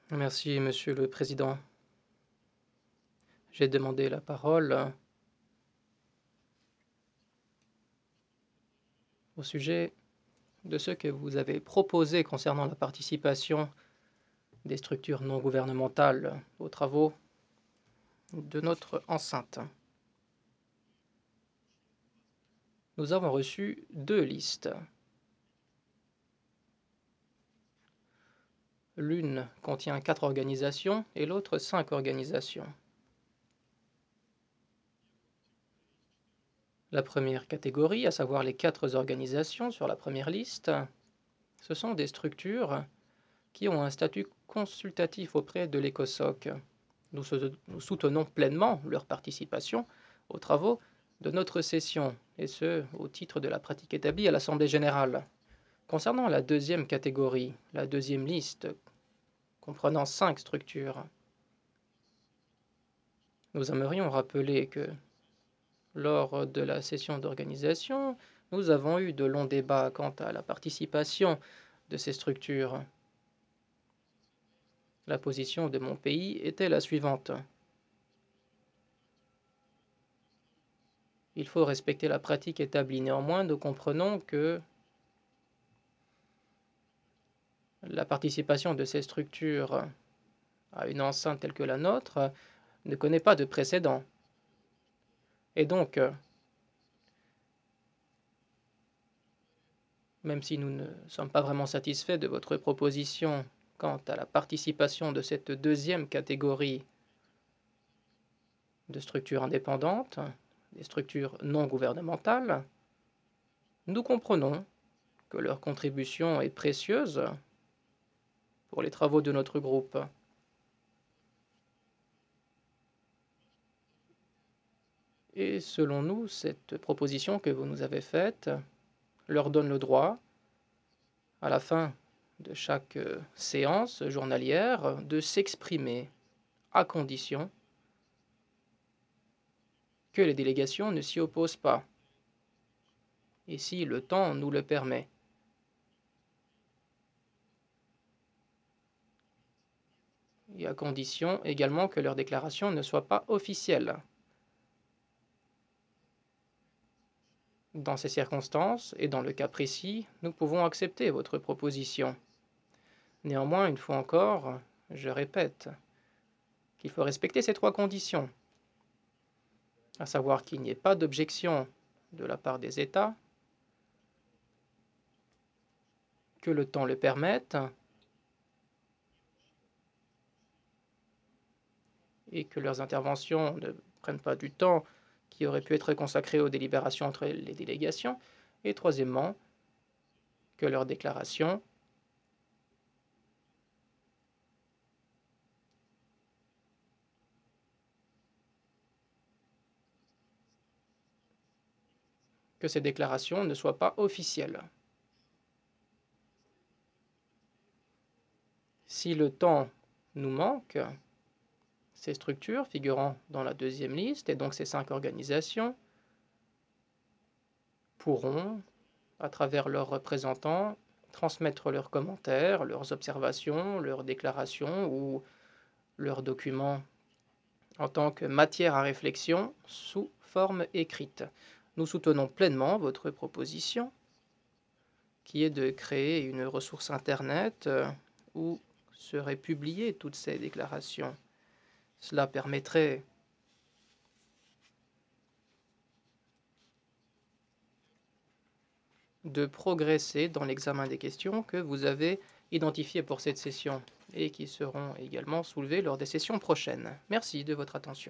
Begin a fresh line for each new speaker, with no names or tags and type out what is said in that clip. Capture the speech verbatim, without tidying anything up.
Merci, Monsieur le Président. J'ai demandé la parole au sujet de ce que vous avez proposé concernant la participation des structures non gouvernementales aux travaux de notre enceinte. Nous avons reçu deux listes. L'une contient quatre organisations et l'autre cinq organisations. La première catégorie, à savoir les quatre organisations sur la première liste, ce sont des structures qui ont un statut consultatif auprès de l'ECOSOC. Nous, nous soutenons pleinement leur participation aux travaux de notre session, et ce, au titre de la pratique établie à l'Assemblée générale. Concernant la deuxième catégorie, la deuxième liste, comprenant cinq structures, nous aimerions rappeler que, lors de la session d'organisation, nous avons eu de longs débats quant à la participation de ces structures. La position de mon pays était la suivante. Il faut respecter la pratique établie. Néanmoins, nous comprenons que la participation de ces structures à une enceinte telle que la nôtre ne connaît pas de précédent. Et donc, même si nous ne sommes pas vraiment satisfaits de votre proposition quant à la participation de cette deuxième catégorie de structures indépendantes, des structures non gouvernementales, nous comprenons que leur contribution est précieuse pour les travaux de notre groupe. Et selon nous, cette proposition que vous nous avez faite leur donne le droit, à la fin de chaque séance journalière, de s'exprimer, à condition que les délégations ne s'y opposent pas, et si le temps nous le permet. Et à condition également que leur déclaration ne soit pas officielle. Dans ces circonstances, et dans le cas précis, nous pouvons accepter votre proposition. Néanmoins, une fois encore, je répète qu'il faut respecter ces trois conditions, à savoir qu'il n'y ait pas d'objection de la part des États, que le temps le permette, et que leurs interventions ne prennent pas du temps qui aurait pu être consacré aux délibérations entre les délégations, et troisièmement, que leurs déclarations que ces déclarations ne soient pas officielles. Si le temps nous manque, ces structures figurant dans la deuxième liste, et donc ces cinq organisations, pourront, à travers leurs représentants, transmettre leurs commentaires, leurs observations, leurs déclarations ou leurs documents en tant que matière à réflexion sous forme écrite. Nous soutenons pleinement votre proposition, qui est de créer une ressource Internet où seraient publiées toutes ces déclarations. Cela permettrait de progresser dans l'examen des questions que vous avez identifiées pour cette session et qui seront également soulevées lors des sessions prochaines. Merci de votre attention.